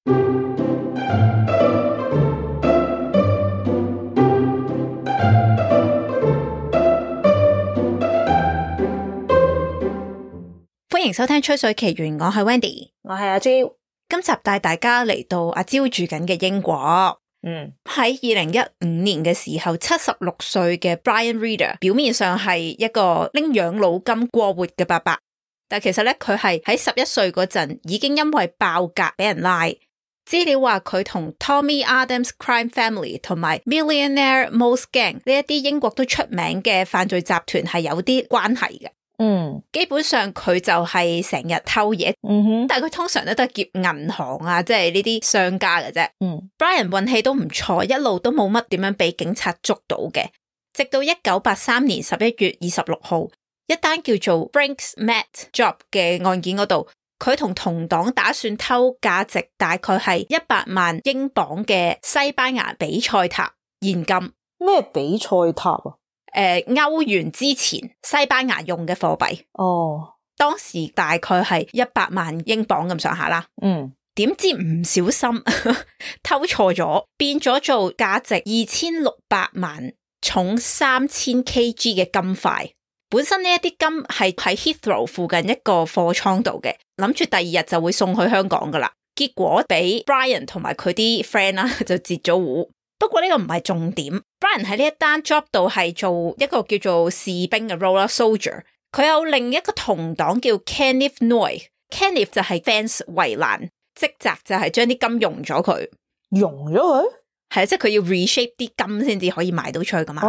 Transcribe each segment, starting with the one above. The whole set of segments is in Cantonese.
歡迎收聽吹水奇緣，我係 Wendy， 我係阿 Jill。 今集帶大家嚟到阿 Jill 住緊嘅英國。喺2015年嘅時候，76歲嘅 Brian Reader 表面上係一個拎養老金過活嘅伯伯，但其實咧佢係喺11歲嗰陣已經因為爆格俾人拉。資料話佢同 Tommy Adams Crime Family 同埋 Millionaire Mouse Gang 呢一啲英國都出名嘅犯罪集團係有啲關係嘅。基本上佢就係成日偷嘢，但係佢通常咧都係劫銀行啊，即係呢啲商家嘅啫。Brian 運氣都唔錯，一路都冇乜點樣俾警察捉到嘅，直到1983年11月26號，一單叫做 Brinks Mat Job 嘅案件嗰度，佢同同黨打算偷價值大概係100萬英鎊嘅西班牙比賽塔現金。 咩比賽塔啊？ 歐元之前西班牙用嘅貨幣，當時大概係100萬英鎊咁上下啦。點知唔小心偷錯咗，變咗做價值2600萬、重3000 kg 嘅金塊。本身呢一啲金係喺 Heathrow 附近一個貨倉度嘅，諗住第二日就會送去香港噶啦。結果俾 Brian 同埋佢啲 friend 啦就截咗糊。不過呢個唔係重點 ，Brian 喺呢一單 job 度係做一個叫做士兵嘅 role soldier。佢有另一個同黨叫 Kenneth Noy，Kenneth 就係 fence 圍欄，職責就係將啲金溶咗佢。 溶咗佢？ 係啊，即係佢要 reshape 啲金先至可以賣到出去噶嘛。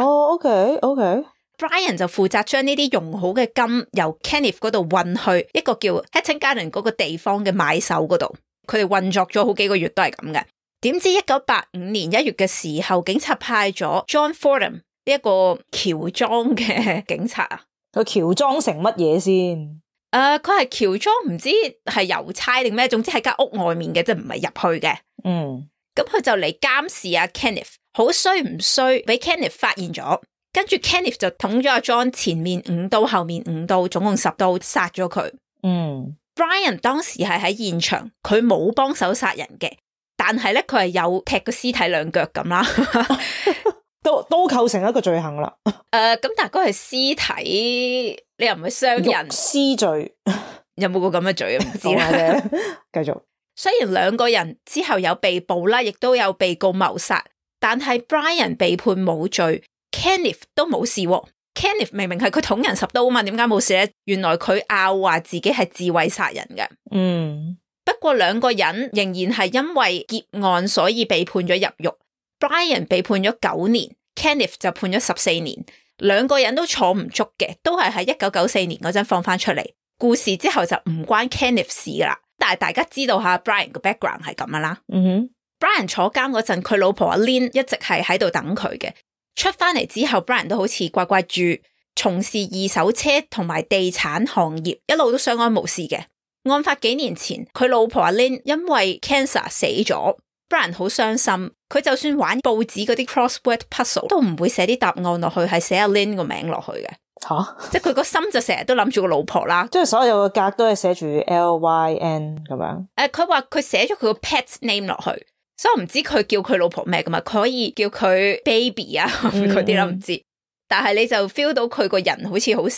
OK。Brian 就負責將呢啲溶好嘅金由 Kenneth 嗰度運去一個叫 Hatton Garden 嗰個地方嘅買手嗰度。佢哋運作咗好幾個月都係咁嘅。點知1985年1月嘅時候，警察派咗 John Fordham 呢一個喬裝嘅警察啊。 佢喬裝成乜嘢先？ 佢係喬裝唔知係郵差定咩，總之喺間屋外面嘅，即係唔係入去嘅。咁佢就嚟監視阿 Kenneth， 好衰唔衰？俾 Kenneth 發現咗，跟住 Kenneth 就捅咗阿 John 前面5刀，後面5刀，總共10刀，殺咗佢。Brian 當時係喺現場，佢冇幫手殺人嘅。但係咧，佢係有踢個屍體2腳咁啦， 都構成一個罪行啦。 咁但係嗰個係屍體，你又唔係傷人， 屍罪有冇個咁嘅罪啊？唔知啦。 繼續。 雖然2個人之後有被捕啦，亦都有被告謀殺，但係 Brian 被判冇罪 ，Kenneth 都冇事喎。Kenneth 明明係佢捅人10刀啊嘛，點解冇事咧？原來佢拗話自己係自衛殺人嘅。不過2個人仍然係因為劫案所以被判咗入獄。Brian 被判咗9年 ，Kenneth 就判咗14年。2個人都坐唔足嘅，都係喺1994年嗰陣放翻出嚟。故事之後就唔關 Kenneth 事噶啦。但係大家知道下 Brian 個 background 係咁樣啦。Brian 坐監嗰陣，佢老婆阿 Lynn 一直係喺度等佢嘅。出翻嚟之後 ，Brian 都好似乖乖豬，從事2手車同埋地產行業，一路都相安無事嘅。案發幾年前，佢老婆阿 Lynn 因為 cancer 死咗 ，Brian 好傷心。佢就算玩報紙嗰啲 crossword puzzle 都唔會寫啲答案落去，係寫阿 Lynn 個名落去嘅。即係佢個心就成日都諗住個老婆啦。 即係所有嘅格都係寫住 LYN 咁樣。 佢話佢寫咗佢個 pet name 落去，所以我唔知佢叫佢老婆咩噶嘛。佢可以叫佢 baby 啊嗰啲啦，唔知。但係你就 feel 到佢個人好似好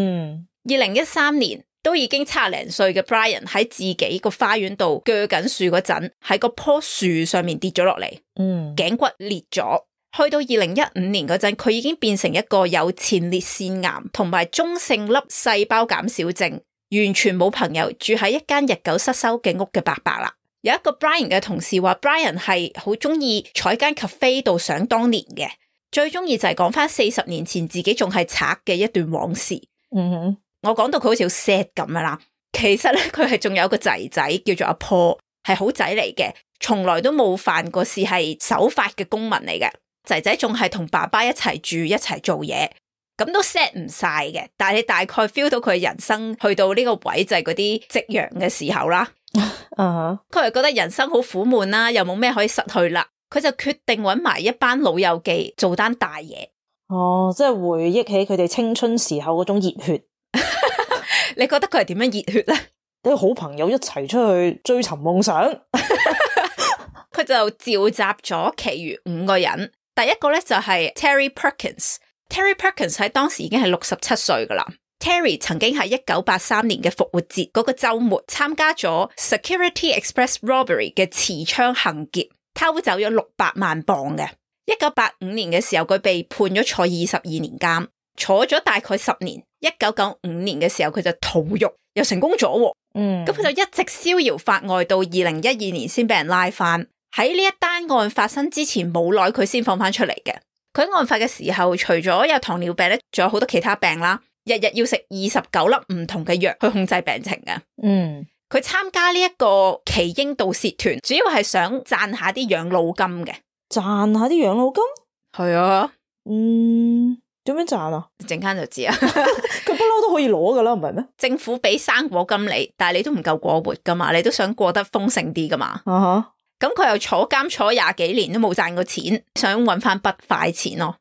sad。2013年。都已經70零歲嘅 Brian 喺自己個花園度鋸緊樹嗰陣，喺個棵樹上面跌咗落嚟，頸骨裂咗。去到2015年嗰陣，佢已經變成一個有前列腺癌同埋中性粒細胞減少症，完全冇朋友，住喺一間日久失修嘅屋嘅伯伯啦。有一個 Brian 嘅同事話 Brian 係好中意坐間 cafe 度想當年嘅，最中意就係講翻40年前自己仲係賊嘅一段往事。我講到佢好似好 sad 咁樣啦，其實咧佢係仲有個仔仔叫做阿 Paul， 係好仔嚟嘅，從來都冇犯過事，係守法嘅公民嚟嘅。仔仔仲係同爸爸一齊住一齊做嘢，咁都 sad 唔晒嘅。但係你大概 feel 到佢人生去到呢個位就係嗰啲夕陽嘅時候啦。佢係覺得人生好苦悶啦，又冇咩可以失去啦，佢就決定搵埋一班老友記做單大嘢。 即係回憶起佢哋青春時候嗰種熱血。 你覺得佢係點樣熱血咧？ 啲好朋友一齊出去追尋夢想。 就召集咗其餘5個人。第一個咧就係 Terry Perkins。Terry Perkins 喺當時已經係67歲噶啦。Terry 曾經喺1983年嘅復活節嗰個週末參加咗 Security Express Robbery 嘅持槍行劫，偷走咗600萬磅嘅。1985年嘅時候，佢被判咗坐22年監，坐咗大概10年。1995年嘅時候，佢就逃獄，又成功咗喎。咁佢就一直逍遙法外到2012年先俾人拉翻。喺呢一單案發生之前冇耐，佢先放翻出嚟嘅。佢案發嘅時候，除咗有糖尿病咧，仲有好多其他病啦。日日要食29粒唔同嘅藥去控制病情嘅。佢參加呢一個奇英盜竊團，主要係想賺下啲養老金嘅。 賺下啲養老金？ 係啊。 點樣賺啊？ 陣間就知啊。 佢不嬲都可以攞噶啦，唔係咩？ 政府俾生果金你，但係你都唔夠過活噶嘛，你都想過得豐盛啲噶嘛。咁佢又坐監坐20幾年都冇賺過錢，想搵翻筆快錢咯。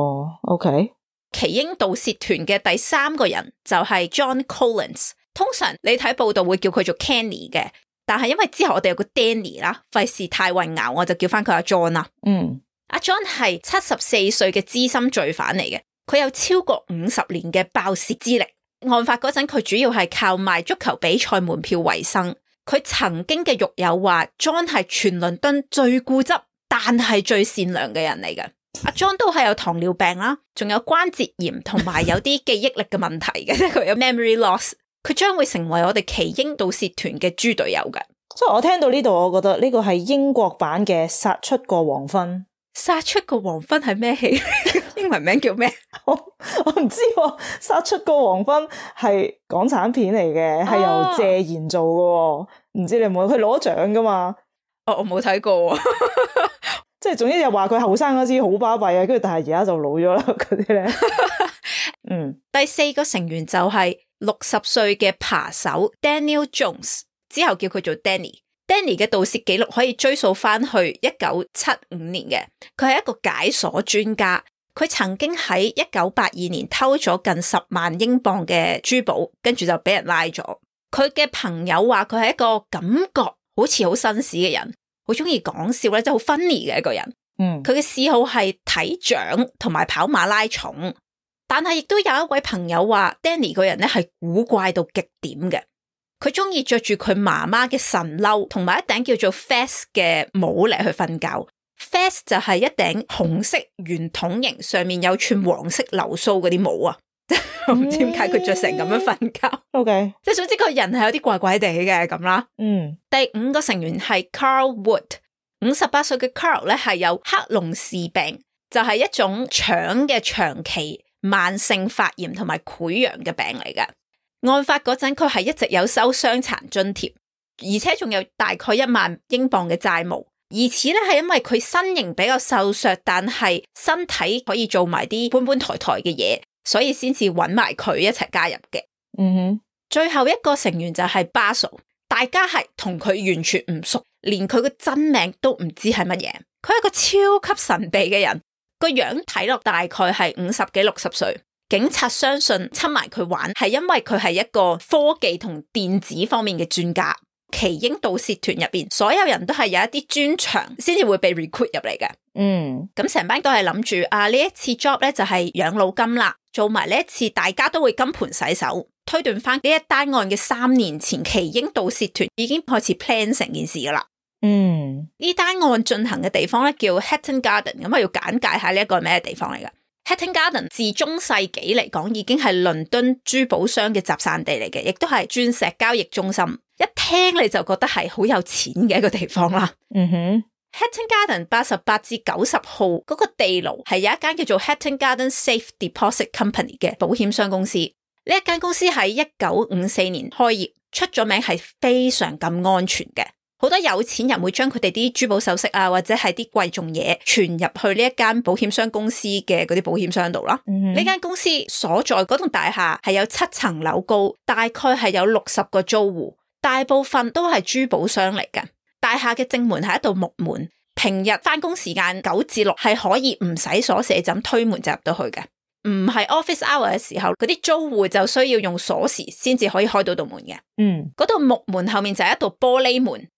OK。 奇英盜竊團嘅第3個人就係 John Collins。通常你睇報道會叫佢做 Kenny 嘅，但係因為之後我哋有個 Danny 啦，費事太混淆，我就叫翻佢阿 John 啦。阿 John 係74歲嘅資深罪犯嚟嘅，佢有超過50年嘅爆竊資歷。案發嗰陣，佢主要係靠賣足球比賽門票為生。佢曾經嘅獄友話 John 係全倫敦最固執但係最善良嘅人嚟嘅。阿 John 都係有糖尿病啦，仲有關節炎同埋有啲記憶力嘅問題嘅，即係佢有 memory loss。佢將會成為我哋奇英盜竊團嘅豬隊友嘅。 所以我聽到呢度，我覺得呢個係英國版嘅殺出個黃昏。 殺出個黃昏係咩戲？英文名叫咩？ 我唔知喎。殺出個黃昏係港產片嚟嘅，係由謝賢做嘅。唔知你有冇？佢攞獎噶嘛？ 我冇睇過。 即係總之就話佢後生嗰時好巴閉啊，跟住但係而家就老咗啦嗰啲咧。 第4個成員就係60歲嘅扒手 Daniel Jones， 之後叫佢做 Danny。Danny 嘅盜竊記錄可以追溯翻去1975年嘅，佢係一個解鎖專家。佢曾經喺1982年偷咗近10萬英鎊嘅珠寶，跟住就俾人拉咗。佢嘅朋友話佢係一個感覺好似好紳士嘅人，好中意講笑咧，即係好 funny 嘅一個人。佢嘅嗜好係睇獎同埋跑馬拉松。但係亦都有一位朋友話 Danny 個人咧係古怪到極點嘅。佢中意着住佢媽媽嘅神褸同埋一頂叫做 Fez 嘅帽嚟去瞓覺。Fez 就係一頂紅色圓筒形，上面有串黃色流蘇嗰啲帽啊。我唔知點解佢着成咁樣瞓覺。 OK， 即係總之個人係有啲怪怪地嘅咁啦。第5個成員係 Carl Wood。58歲嘅 Carl 咧係有克隆氏病，就係一種腸嘅長期慢性發炎同埋潰瘍嘅病嚟嘅。案發嗰陣佢係一直有收傷殘津貼，而且仲有大概1萬英鎊嘅債務。而此咧係因為佢身形比較瘦削，但係身體可以做埋啲搬抬抬嘅嘢，所以先至揾埋佢一齊加入嘅。最後一個成員就係 Basil， 大家係同佢完全唔熟，連佢個真名都唔知係乜嘢。佢係一個超級神秘嘅人，個樣睇落大概係50幾60歲。警察相信親埋佢玩係因為佢係一個科技同電子方面嘅專家。奇英盜竊團入邊所有人都係有一啲專長先至會被 recruit 入嚟嘅。咁成班都係諗住呢一次 job 咧就係養老金啦，做埋呢一次大家都會金盆洗手。推斷翻呢一單案嘅3年前，奇英盜竊團已經開始 plan 成件事噶啦。呢單案進行嘅地方咧叫 Hatton Garden， 咁我要簡介下呢一個係咩地方嚟噶。Hatton Garden 自中世紀嚟講已經係倫敦珠寶商嘅集散地嚟嘅，亦都係鑽石交易中心。一聽你就覺得係好有錢嘅一個地方啦。Hatton Garden 88至90號嗰個地牢係有一間叫做 Hatton Garden Safe Deposit Company 嘅保險商公司。呢一間公司喺1954年開業，出咗名係非常咁安全嘅。好多有錢人會將佢哋啲珠寶首飾啊，或者係啲貴重嘢存入去呢一間保險商公司嘅嗰啲保險箱度啦。呢間公司所在嗰棟大廈係有7層樓高，大概係有60個租戶，大部分都係珠寶商嚟嘅。大廈嘅正門係一道木門，平日返工時間9至6係可以唔使鎖匙就推門就入到去嘅。唔係 office hour 嘅時候，嗰啲租戶就需要用鎖匙先至可以開到道門嘅。嗰道木門後面就係一道玻璃門，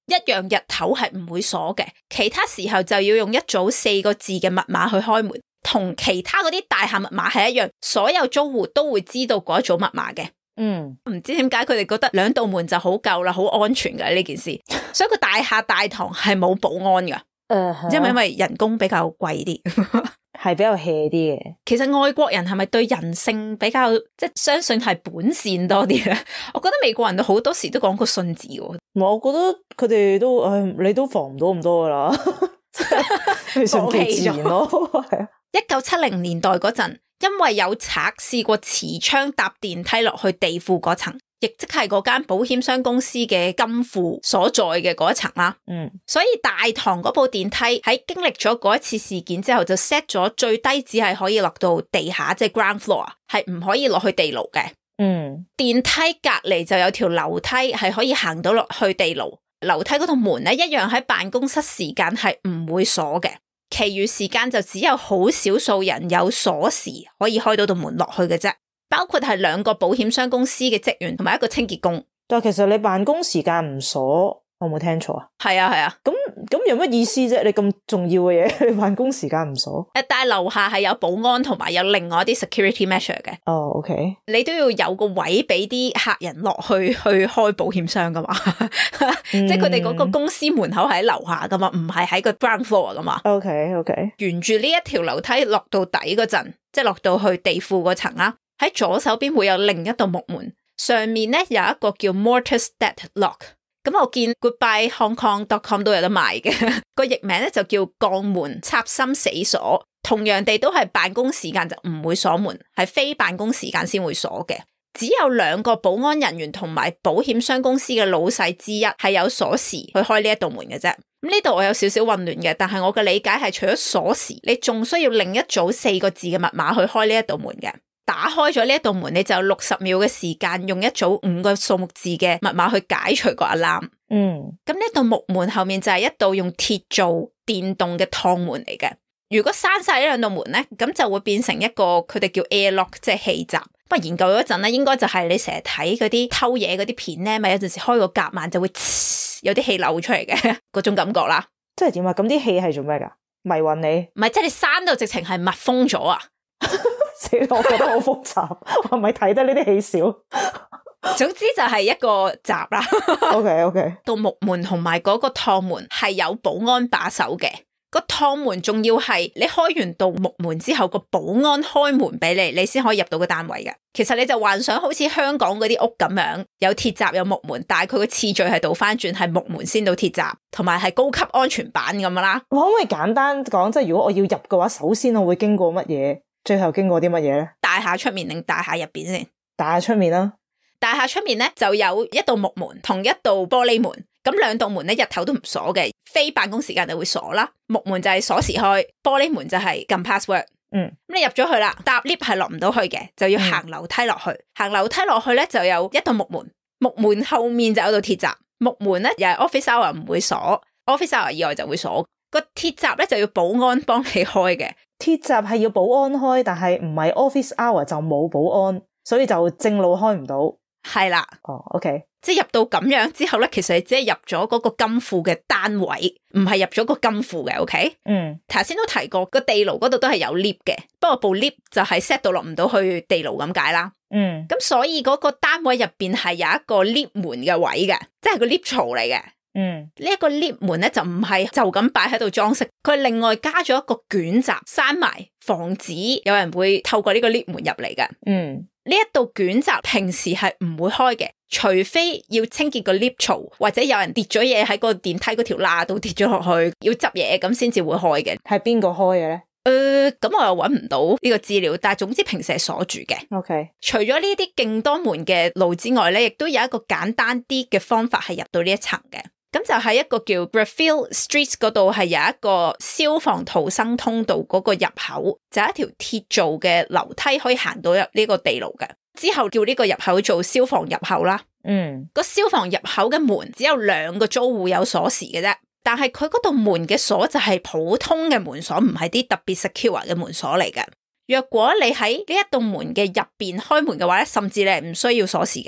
一樣日頭係唔會鎖嘅，其他時候就要用一組4個字嘅密碼去開門，同其他嗰啲大廈密碼係一樣，所有租戶都會知道嗰一組密碼嘅。唔知點解佢哋覺得2道門就好夠啦，好安全㗎呢件事，所以個大廈大堂係冇保安㗎。因為人工比較貴啲， 係比較 hea 啲嘅。 其實外國人係咪對人性比較即係相信係本善多啲咧？我覺得美國人都好多時都講個信字喎。 我覺得佢哋都你都防唔到咁多噶啦，順其自然咯。係啊 ，1970年代嗰陣，因為有賊試過持槍搭電梯落去地庫嗰層，亦即係嗰間保險商公司嘅金庫所在嘅嗰一層啦。所以大堂嗰部電梯喺經歷咗嗰一次事件之後，就 set 咗最低只係可以落到地下，即係 ground floor， 係唔可以落去地牢嘅。電梯隔籬就有條樓梯係可以行到落去地牢，樓梯嗰度門咧一樣喺辦公室時間係唔會鎖嘅，其餘時間就只有好少數人有鎖匙可以開到道門落去嘅啫，包括係2個保險商公司嘅職員同埋1個清潔工。 但係其實你辦公時間唔鎖，我冇聽錯啊？ 係啊係啊， 咁有乜意思啫？你咁重要嘅嘢，你辦公時間唔鎖？ 但係樓下係有保安同埋有另外一啲 security measure 嘅。 OK， 你都要有個位俾啲客人落去開保險箱噶嘛？即係佢哋嗰個公司門口係喺樓下噶嘛，唔係喺個 ground floor 噶嘛。 OK， 沿住呢一條樓梯落到底嗰陣，即係落到去地庫嗰層啦，喺左手邊會有另一道木門，上面咧有一個叫 Mortise Deadlock。咁我見 GoodbyeHongKong.com 都有得賣嘅，個譯名咧就叫鋼門插心死鎖，同樣地都係辦公時間就唔會鎖門，係非辦公時間先會鎖嘅。只有2個保安人員同埋保險商公司嘅老細之一係有鎖匙去開呢一道門嘅啫。咁呢度我有少少混亂嘅，但係我嘅理解係除咗鎖匙，你仲需要另一組4個字嘅密碼去開呢一道門嘅。打開咗呢一道門，你就有60秒嘅時間，用一組5個數目字嘅密碼去解除個 alarm。咁呢道木門後面就係一道用鐵做電動嘅趟門嚟嘅。如果閂晒呢2道門咧，咁就會變成一個佢哋叫 airlock， 即係氣閘。不過研究咗一陣咧，應該就係你成日睇嗰啲偷嘢嗰啲片咧，咪有陣時開個夾萬就會有啲氣流出嚟嘅嗰種感覺啦。 即係點啊？咁啲氣係做咩噶？迷暈你？ 唔係，即係你閂到直情係密封咗啊！ 我覺得好複雜，我咪睇得呢啲氣少。 總之就係一個閘啦。 OK， 到木門同埋嗰個趟門係有保安把守嘅。個趟門仲要係你開完道木門之後，個保安開門俾你，你先可以入到個單位嘅。其實你就幻想好似香港嗰啲屋咁樣，有鐵閘有木門，但係佢個次序係倒翻轉，係木門先到鐵閘，同埋係高級安全版咁啦。 我可唔可以簡單講，即係如果我要入嘅話，首先我會經過乜嘢？最後經過啲乜嘢咧？ 大廈出面定大廈入邊先？ 大廈出面啦。 大廈出面咧就有一道木門同一道玻璃門，咁2道門咧日頭都唔鎖嘅，非辦公時間就會鎖啦。木門就係鎖匙開，玻璃門就係撳 password。咁你入咗去啦，搭 lift 係落唔到去嘅，就要行樓梯落去。行樓梯落去咧就有一道木門，木門後面就有道鐵閘。木門咧又係 office hour 唔會鎖， office hour 以外就會鎖。個鐵閘咧就要保安幫你開嘅。 鐵閘係要保安開，但係唔係 office hour 就冇保安，所以就正路開唔到。 係啦。 OK， 即係入到咁樣之後咧，其實你只係入咗嗰個金庫嘅單位，唔係入咗個金庫嘅。OK，頭先都提過個地牢嗰度都係有 lift 嘅，不過部 lift 就係 set 到落唔到去地牢咁解啦。咁所以嗰個單位入邊係有一個 lift 門嘅位嘅，即係個 lift 槽嚟嘅。呢一個 lift 門咧就唔係就咁擺喺度裝飾，佢另外加咗一個捲閘閂埋，防止有人會透過呢個 lift 門入嚟嘅。呢一道捲閘平時係唔會開嘅，除非要清潔個 lift 槽，或者有人跌咗嘢喺個電梯嗰條罅度跌咗落去，要執嘢咁先至會開嘅。 係邊個開嘅咧？ 咁我又搵唔到呢個資料，但係總之平時係鎖住嘅。 OK， 除咗呢啲勁多門嘅路之外咧，亦都有一個簡單啲嘅方法係入到呢一層嘅。咁就喺一個叫 Graffield Street 嗰度係有一個消防逃生通道，嗰個入口就係一條鐵做嘅樓梯可以行到入呢個地牢嘅。之後叫呢個入口做消防入口啦。個消防入口嘅門只有2個租戶有鎖匙嘅啫，但係佢嗰度門嘅鎖就係普通嘅門鎖，唔係啲特別 secure 嘅門鎖嚟嘅。若果你喺呢一道門嘅入邊開門嘅話咧，甚至你係唔需要鎖匙嘅。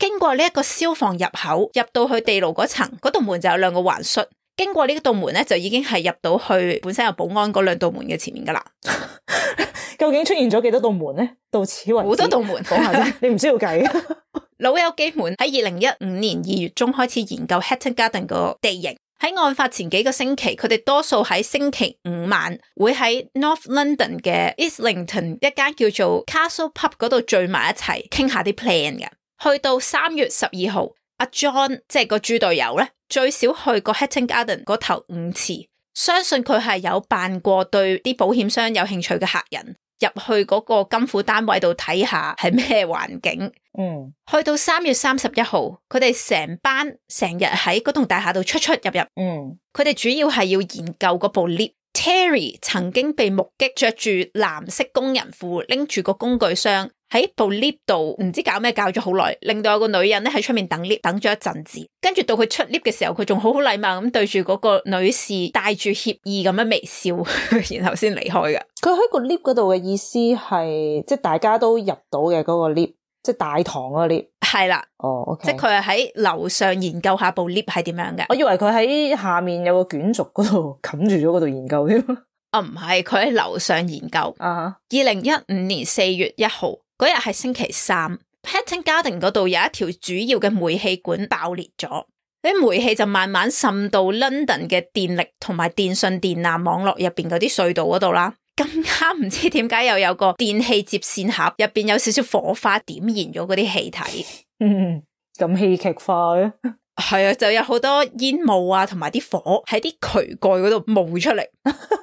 經過呢一個消防入口入到去地牢嗰層，嗰道門就有兩個環恤，經過呢道門咧就已經係入到去本身有保安嗰兩道門嘅前面噶啦。 究竟出現咗幾多道門咧？到此為止好多道門， 講下啫，你唔需要計。 老友記們喺2015年2月中開始研究 Hatton Garden 個地形。喺案發前幾個星期，佢哋多數喺星期五晚會喺 North London 嘅 Islington 一間叫做 Castle Pub 嗰度聚埋一齊傾下啲 plan 嘅。去到3月12號，阿 John 即係個豬隊友咧，最少去過 Hatton Garden 嗰頭5次，相信佢係有扮過對啲保險箱有興趣嘅客人入去嗰個金庫單位度睇下係咩環境。去到3月31號，佢哋成班成日喺嗰棟大廈度出出入入。佢哋主要係要研究嗰部 lift。Terry 曾經被目擊着住藍色工人褲，拎住個工具箱喺部 lift 度，唔知搞咩搞咗好耐，令到有個女人咧喺出面等 lift 等咗一陣子，跟住到佢出 lift 嘅時候，佢仲好禮貌咁對住嗰個女士帶住歉意咁樣微笑，然後先離開嘅。 佢喺個 lift 嗰度嘅意思係，即係大家都入到嘅嗰個 lift，即係大堂嗰個 lift。係啦， OK， 即係佢係喺樓上研究下部 lift 係點樣嘅。 我以為佢喺下面有個卷軸嗰度冚住咗嗰度研究添。 唔係，佢喺樓上研究。2015年4月1號嗰日係星期三 ，Hatton Garden 嗰度有一條主要嘅煤氣管爆裂咗，啲煤氣就慢慢滲到 London 嘅電力同埋電信電纜網絡入邊嗰啲隧道嗰度啦。咁啱唔知點解又有個電器接線盒入邊有少少火花點燃咗嗰啲氣體。 咁戲劇化嘅。 係啊，就有好多煙霧啊，同埋啲火喺啲渠蓋嗰度冒出嚟。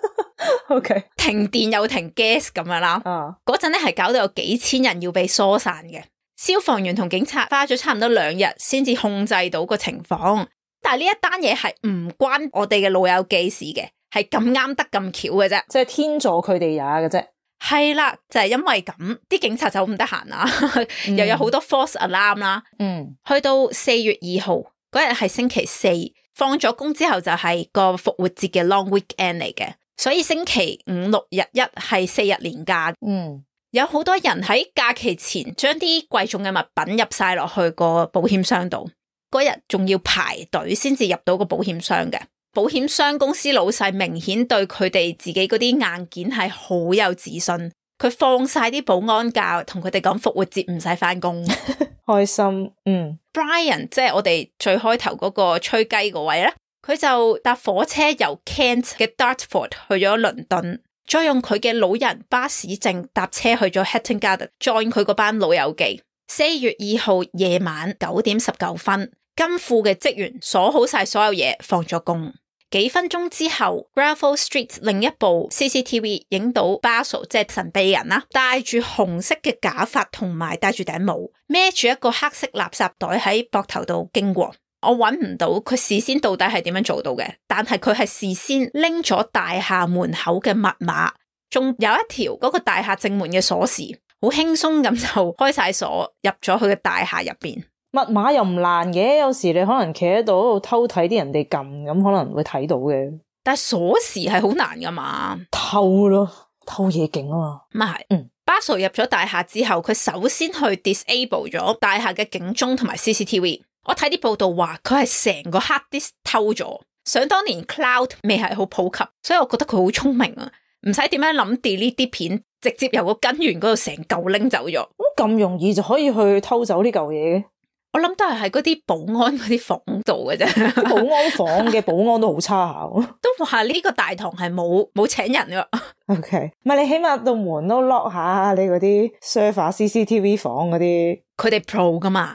OK， 停電又停 gas 咁樣啦。嗰陣咧係搞到有幾千人要被疏散嘅，消防員同警察花咗差唔多2日先至控制到個情況。但係呢一單嘢係唔關我哋嘅老友記事嘅，係咁啱得咁巧嘅啫， 即係天助佢哋也嘅啫。 係啦，就係因為咁，啲警察就唔得閒啦，又有好多 false alarm 啦。去到4月2號嗰日係星期四，放咗工之後就係個復活節嘅 long weekend 嚟嘅，所以星期5、6日1係4日連假。有好多人喺假期前將啲貴重嘅物品入晒落去個保險箱度，嗰日仲要排隊先至入到個保險箱嘅。保險箱公司老細明顯對佢哋自己嗰啲硬件係好有自信，佢放晒啲保安假，同佢哋講復活節唔使返工， 開心。 Brian 即係我哋最開頭嗰個吹雞嗰位咧，佢就搭火車由 Kent 嘅 Dartford 去咗倫敦，再用佢嘅老人巴士證搭車去咗 Hatton Garden join 佢嗰班老友記。4月2號夜晚9點19分，金庫嘅職員鎖好晒所有嘢，放咗工。幾分鐘之後 Greville Street 另一部 CCTV 影到 Basil 即係神秘人啦，戴住紅色嘅假髮同埋戴住頂帽，孭住一個黑色垃圾袋喺膊頭度經過。我揾唔到佢事先到底係點樣做到嘅，但係佢係事先拎咗大廈門口嘅密碼，仲有一條嗰個大廈正門嘅鎖匙，好輕鬆咁就開晒鎖入咗佢嘅大廈入邊。 密碼又唔難嘅，有時你可能企喺度偷睇啲人哋撳，咁可能會睇到嘅。 但係鎖匙係好難噶嘛， 偷咯，偷嘢勁啊嘛。 咁係，Basil 入咗大廈之後，佢首先去 disable 咗大廈嘅警鐘同埋 CCTV。我睇啲報道話佢係成個 hard disk 偷咗。想當年 cloud 未係好普及，所以我覺得佢好聰明啊，唔使點樣諗 delete 啲片，直接由個根源嗰度成嚿拎走咗。 咁容易就可以去偷走呢嚿嘢嘅？ 我諗都係喺嗰啲保安嗰啲房度嘅啫， 保安房嘅保安都好差下， 都話呢個大堂係冇請人噶。 OK， 唔係你起碼道門都 lock 下，你嗰啲 server CCTV 房嗰啲， 佢哋 pro 噶嘛。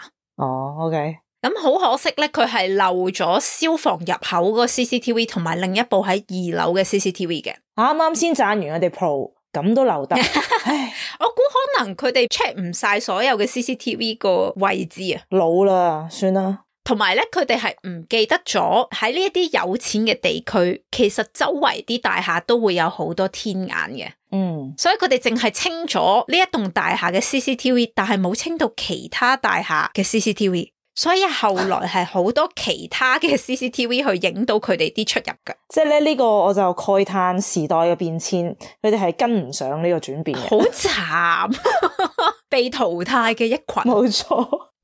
OK。 咁好可惜咧，佢係漏咗消防入口個 CCTV 同埋另一部喺2樓嘅 CCTV 嘅。 啱啱先讚完我哋 pro， 咁都留得。唉， 我估可能佢哋 check 唔晒所有嘅 CCTV 個位置啊， 老啦，算啦。 同埋咧，佢哋係唔記得咗喺呢一啲有錢嘅地區，其實周圍啲大廈都會有好多天眼嘅。所以佢哋淨係清咗呢一棟大廈嘅 CCTV， 但係冇清到其他大廈嘅 CCTV。所以後來係好多其他嘅 CCTV 去影到佢哋啲出入嘅。 即係咧呢個我就慨嘆時代嘅變遷，佢哋係跟唔上呢個轉變嘅。 好慘，被淘汰嘅一群。 冇錯。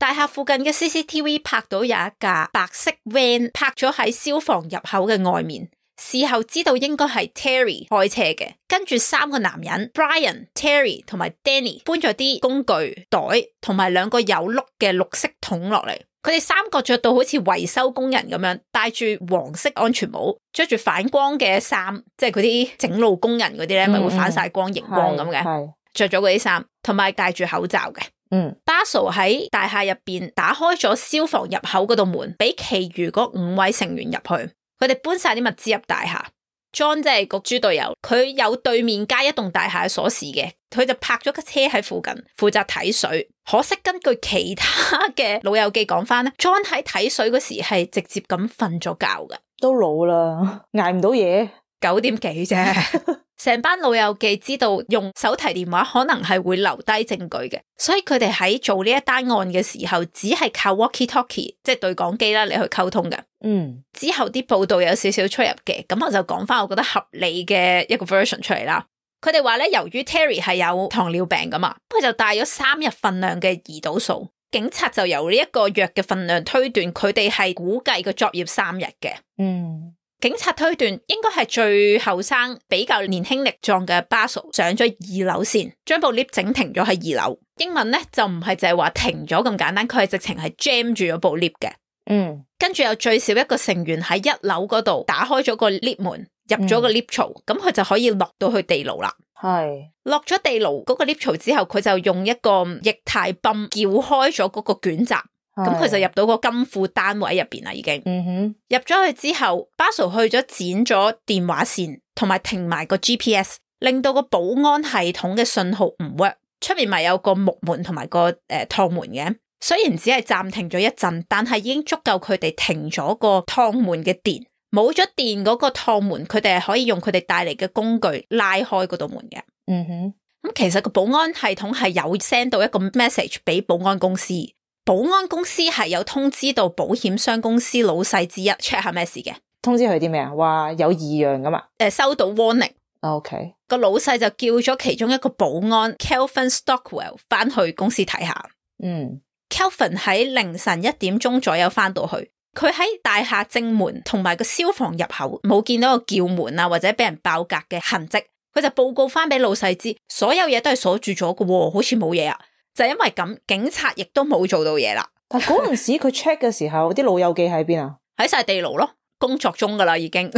大廈附近嘅 CCTV 拍到有一架白色 van 泊咗喺消防入口嘅外面，事後知道應該係 Terry 開車嘅，跟住3個男人 Brian、Terry 同埋 Danny 搬咗啲工具袋同埋2個有碌嘅綠色桶落嚟。佢哋3個着到好似維修工人咁樣，戴住黃色安全帽，着住反光嘅衫，即係嗰啲整路工人嗰啲咧，咪會反晒光、熒光咁嘅，着咗嗰啲衫，同埋戴住口罩嘅。Basil 喺大廈入邊打開咗消防入口嗰道門，俾其餘嗰5位成員入去。佢哋搬晒啲物資入大廈。John 即係個豬隊友，佢有對面街一棟大廈嘅鎖匙嘅，佢就泊咗架車喺附近，負責睇水。可惜根據其他嘅老友記講翻咧 ，John 喺睇水嗰時係直接咁瞓咗覺嘅， 都老啦，挨唔到嘢 ，9點幾啫。成班老友記知道用手提電話可能係會留低證據嘅，所以佢哋喺做呢一單案嘅時候，只係靠 walkie-talkie 即係對講機啦嚟去溝通嘅。之後啲報道有少少出入嘅，咁我就講翻我覺得合理嘅一個 version 出嚟啦。佢哋話咧，由於 Terry 係有糖尿病噶嘛，佢就帶咗3日份量嘅胰島素。警察就由呢一個藥嘅份量推斷，佢哋係估計個作業3日嘅。警察推斷應該係最後生比較年輕力壯嘅 Basil 上咗2樓先，將部 lift 整停咗喺2樓。英文咧就唔係淨係話停咗咁簡單，佢係直情係 jam 住咗部 lift 嘅。跟住有最少一個成員喺1樓嗰度打開咗個 lift 門，入咗個 lift 槽，咁佢就可以落到去地牢啦。落咗地牢嗰個 lift 槽之後，佢就用一個液態泵撬開咗嗰個捲閘。咁佢就入到個金庫單位入邊啦，已經。入咗去之後 Basil 去咗剪咗電話線，同埋停埋個 GPS， 令到個保安系統嘅信號唔 work。出面咪有個木門同埋個趟門嘅，雖然只係暫停咗一陣，但係已經足夠佢哋停咗個趟門嘅電。冇咗電嗰個趟門，佢哋係可以用佢哋帶嚟嘅工具拉開嗰道門嘅。咁其實個保安系統係有 send 到一個 message 俾保安公司。保安公司係有通知到保險商公司老細之一 check 下咩事嘅， 通知佢啲咩啊？話有異樣噶嘛？ 收到 warning。 OK， 個老細就叫咗其中一個保安 Kelvin Stockwell 翻去公司睇下。Kelvin 喺凌晨1點鐘左右翻到去，佢喺大廈正門同埋個消防入口冇見到個撬門啊或者俾人爆格嘅痕跡，佢就報告翻俾老細知，所有嘢都係鎖住咗嘅，好似冇嘢啊。就因為咁，警察亦都冇做到嘢啦。 但嗰陣時佢 check 嘅時候，啲老友記喺邊啊？ 喺晒地牢咯，工作中噶啦已經。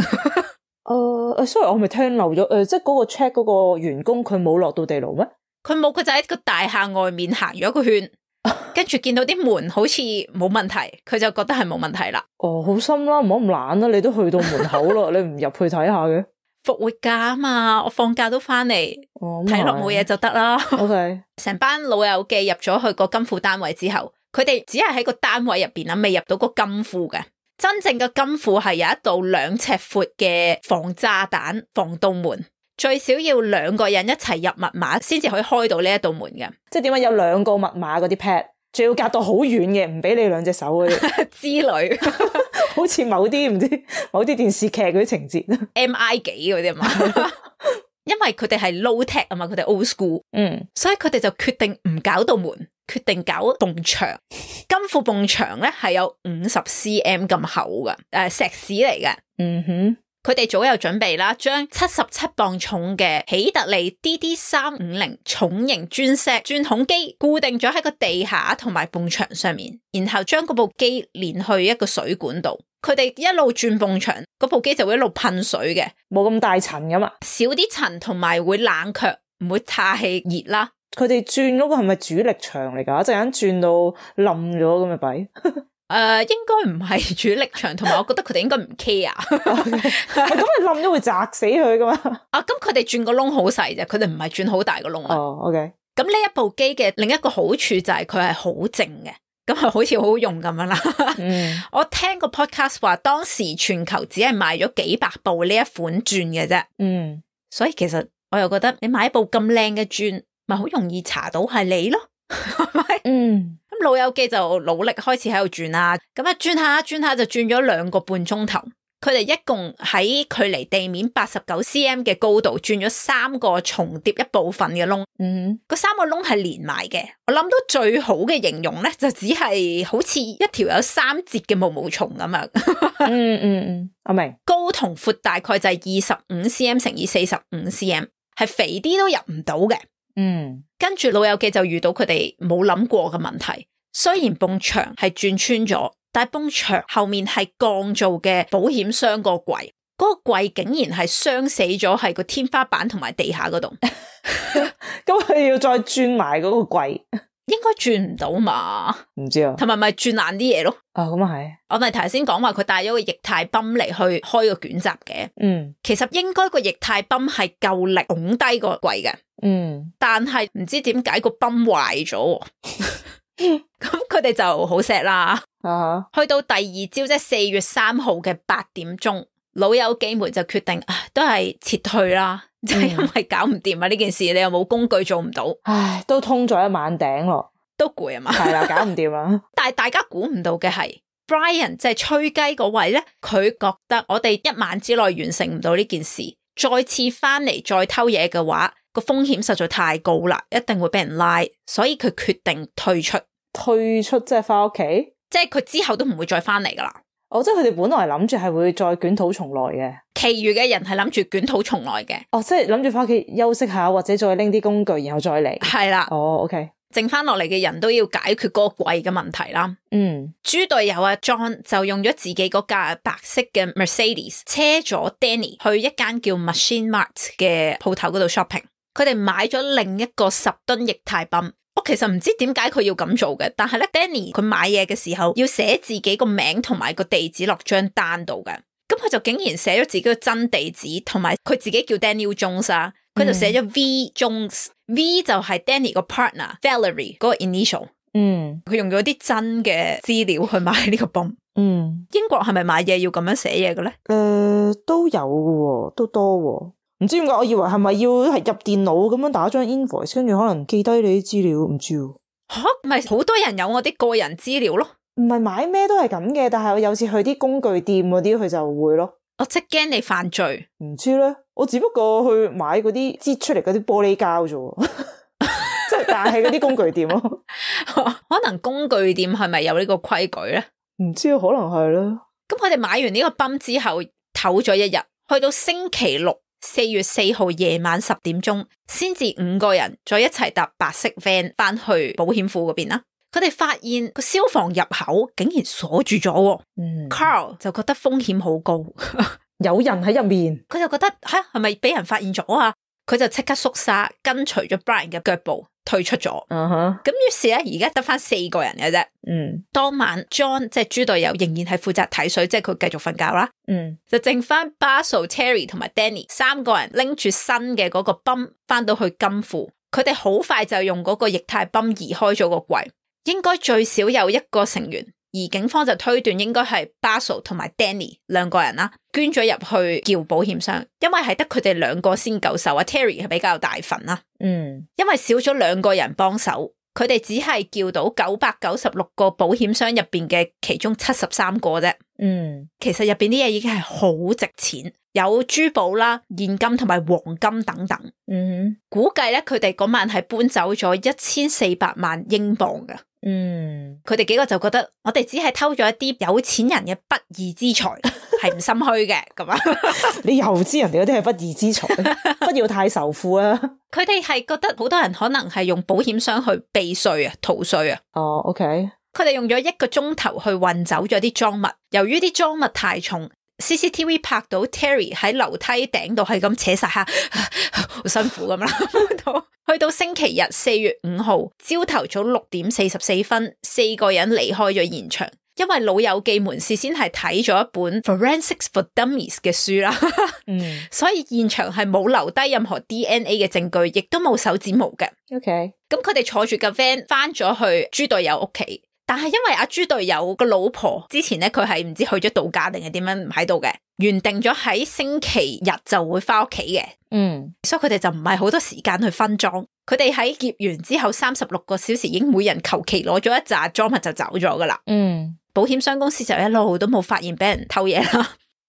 sorry， 我咪聽漏咗。即係嗰個 check 嗰個員工，佢冇落到地牢咩？ 佢冇，佢就喺個大廈外面行咗一個圈，跟住見到啲門好似冇問題，佢就覺得係冇問題啦。 好心啦，唔好咁懶啦，你都去到門口啦，你唔入去睇下嘅？ 復活假啊嘛，我放假都翻嚟，睇落冇嘢就得啦。 OK， 成班老友記入咗去個金庫單位之後，佢哋只係喺個單位入邊啦，未入到個金庫嘅。真正嘅金庫係有一道2尺闊嘅防炸彈防盜門，最少要2個人一齊入密碼先至可以開到呢一道門嘅。 即係點解有2個密碼嗰啲 pad， 仲要隔到好遠嘅，唔俾你2隻手嗰啲之類。 好似某啲唔知某啲電視劇嗰啲情節 ，MI 幾嗰啲啊嘛，因為佢哋係 low tech 啊嘛，佢哋 old school，所以佢哋就決定唔搞道門，決定搞埲牆。金庫埲牆咧係有50 cm 咁厚嘅，石屎嚟嘅。佢哋早有準備啦，將77磅重嘅喜特利 DD350 重型鑽石鑽孔機固定咗喺個地下同埋埲牆上面，然後將嗰部機連去一個水管度。佢哋一路轉埲牆，嗰部機就會一路噴水嘅， 冇咁大塵噶嘛， 少啲塵同埋會冷卻，唔會太熱啦。 佢哋轉嗰個係咪主力牆嚟噶？一陣間轉到冧咗咁嘅弊。 應該唔係主力牆，同埋我覺得佢哋應該唔 care。 咁你冧咗會砸死佢噶嘛？ 咁佢哋轉個窿好細啫，佢哋唔係轉好大個窿啊。 OK。 咁呢一部機嘅另一個好處就係佢係好靜嘅，咁係好似好好用咁樣啦。我聽個 podcast 話，當時全球只係賣咗幾百部呢一款鑽嘅啫。所以其實我又覺得你買一部咁靚嘅鑽，咪好容易查到係你咯，係咪？咁老友記就努力開始喺度轉啦，咁啊轉下就轉咗2個半鐘頭， 佢哋一共喺距離地面89cm 嘅高度鑽咗3個重疊一部分嘅窿，嗰3個窿係連埋嘅。我諗到最好嘅形容咧，就只係好似一條有3節嘅毛毛蟲咁樣。 我明。 高同闊大概就係25cm 乘以45cm，係肥啲都入唔到嘅。跟住老友記就遇到佢哋冇諗過嘅問題，雖然埲牆係鑽穿咗，但係埲牆後面係鋼造嘅保險箱個櫃，嗰個櫃竟然係傷死咗，係個天花板同埋地下嗰度。 咁佢要再轉埋嗰個櫃， 應該轉唔到嘛？ 唔知啊。同埋咪轉爛啲嘢咯。 咁啊係。 我咪頭先講話佢帶咗個液態泵嚟去開個捲閘嘅。其實應該個液態泵係夠力拱低個櫃嘅。但係唔知點解個泵壞咗。咁佢哋就好 sad 啦。去到第二朝，即係4月3號嘅8點鐘，老友記們就決定都係撤退啦。就係因為搞唔掂啊呢件事，你又冇工具做唔到。 唉，都通咗一晚頂咯， 都攰啊嘛。 係啦，搞唔掂啦。 但係大家估唔到嘅係 Brian 即係吹雞嗰位咧，佢覺得我哋一晚之內完成唔到呢件事，再次翻嚟再偷嘢嘅話，個風險實在太高啦，一定會俾人拉，所以佢決定退出。 退出即係翻屋企？ 即係佢之後都唔會再翻嚟噶啦。 即係佢哋本來諗住係會再捲土重來嘅， 其餘嘅人係諗住捲土重來嘅。 即係諗住翻屋企休息下，或者再拎啲工具，然後再嚟。 係啦。 OK。 剩翻落嚟嘅人都要解決嗰個櫃嘅問題啦。豬隊友阿 John 就用咗自己嗰架白色嘅 Mercedes 車咗 Danny 去一間叫 Machine Mart 嘅鋪頭嗰度 shopping。佢哋買咗另一個10噸液態泵。我其實唔知點解佢要咁做嘅，但係咧 Danny 佢買嘢嘅時候要寫自己個名同埋個地址落張單度嘅，咁佢就竟然寫咗自己個真地址，同埋佢自己叫 Daniel Jones 啊，佢就寫咗 V Jones，V 就係 Danny 個 partner Valerie 嗰個 initial。佢用咗啲真嘅資料去買呢個泵。英國係咪買嘢要咁樣寫嘢嘅咧？ 都有嘅，都多喎。唔知點解，我以為係咪要係入電腦咁樣打張 invoice， 跟住可能記低你啲資料，唔知喎。 咪好多人有我啲個人資料咯。 唔係買咩都係咁嘅，但係我有次去啲工具店嗰啲，佢就會咯。 我即係驚你犯罪。 唔知咧，我只不過去買嗰啲擠出嚟嗰啲玻璃膠啫，即係但係嗰啲工具店咯。 可能工具店係咪有呢個規矩咧？ 唔知啊，可能係啦。 咁佢哋買完呢個泵之後，唞咗一日，去到星期六4月4號夜晚10點鐘，先至5個人再一齊搭白色 van 翻去保險庫嗰邊啦。佢哋發現個消防入口竟然鎖住咗。Carl 就覺得風險好高， 有人喺入面， 佢就覺得係咪俾人發現咗啊？佢就即刻縮沙，跟隨咗 Brian 嘅腳步退出咗。咁於是咧，而家得翻4個人嘅啫。當晚 John 即係豬隊友仍然係負責睇水，即係佢繼續瞓覺啦。就剩翻 Basil、Terry 同埋 Danny 3個人拎住新嘅嗰個泵翻到去金庫，佢哋好快就用嗰個液態泵移開咗個櫃。應該最少有1個成員，而警方就推斷應該係 Basil 同埋 Danny 2個人啦，捐咗入去叫保險箱，因為係得佢哋2個先夠手啊。Terry 係比較大份啦，因為少咗2個人幫手，佢哋只係叫到996個保險箱入邊嘅其中73個啫。其實入邊啲嘢已經係好值錢，有珠寶啦、現金同埋黃金等等。估計咧佢哋嗰晚係搬走咗1400萬英鎊㗎。佢哋幾個就覺得我哋只係偷咗一啲有錢人嘅不義之財，係唔心虛嘅咁啊！ 你又知人哋嗰啲係不義之財，不要太仇富啊！ 佢哋係覺得好多人可能係用保險箱去避稅啊、逃稅啊。 OK。 佢哋用咗1個鐘頭去運走咗啲贓物，由於啲贓物太重。CCTV 拍到 Terry 喺樓梯頂度係咁扯晒下，好辛苦咁啦。去到星期日4月5號朝頭早6點44分，4個人離開咗現場，因為老友記們事先係睇咗一本 Forensics for Dummies 嘅書啦，所以現場係冇留低任何 DNA 嘅證據，亦都冇手指毛嘅。 OK， 咁佢哋坐住架 van 翻咗去豬隊友屋企。但係因為阿豬隊友個老婆之前咧，佢係唔知去咗度假定係點樣唔喺度嘅，原定咗喺星期日就會翻屋企嘅。所以佢哋就唔係好多時間去分贓。佢哋喺劫完之後36個小時已經每人求其攞咗一紮贓物就走咗噶啦。保險箱公司就一路都冇發現俾人偷嘢啦。